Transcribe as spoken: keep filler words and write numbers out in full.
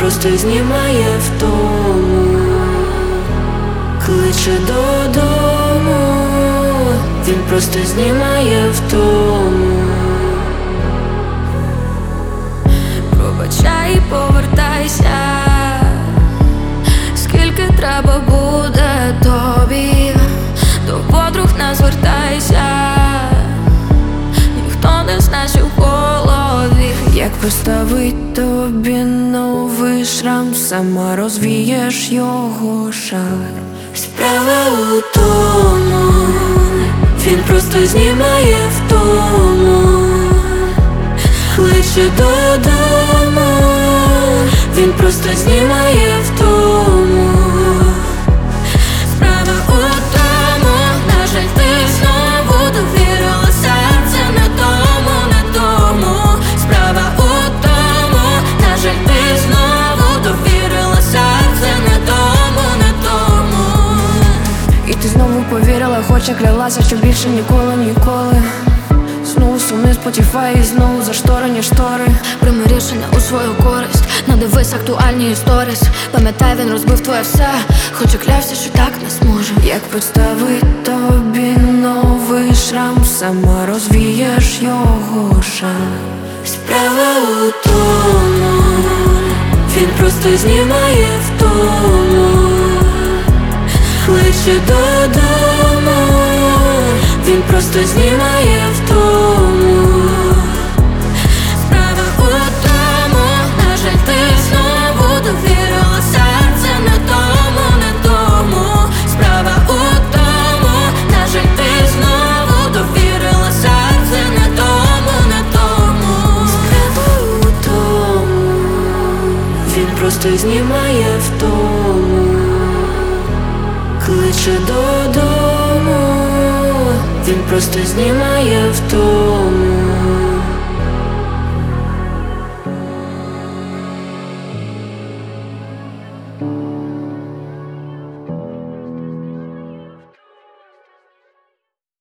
просто знімає втому, кличе додому, він просто знімає втому. Пробачай і повертайся, скільки треба буде тобі, до подруг не звертайся, ніхто не знає, що в голові. Як поставить тобі новий шрам, сама розвієш його шар. Справа у тому, він просто знімає втому, кличе додому, він просто знімає втому. Справа у тому, на жаль, ти знову довірила серце не тому, не тому. Справа у тому, на жаль, ти знову довірила серце не тому, не тому. І ти знову повірила, хоча клялася, що більше ніколи, ніколи. Знову сумний Spotify і знову зашторені штори. Прийми рішення у свою користь, надивись актуальні сторіс. Пам'ятай, він розбив твоє все, хоча клявся, що так не зможе. Як поставить тобі новий шрам, сама розвієш його шар. Справа у тому, він просто знімає втому, кличе додому, він просто знімає втому. Справа у тому, на жаль, ти знову довірила серце не тому, не тому. Справа у тому, на жаль, ти знову довірила серце не тому, не тому. Справа у тому, він просто знімає втому, кличе додому, він просто знімає втому.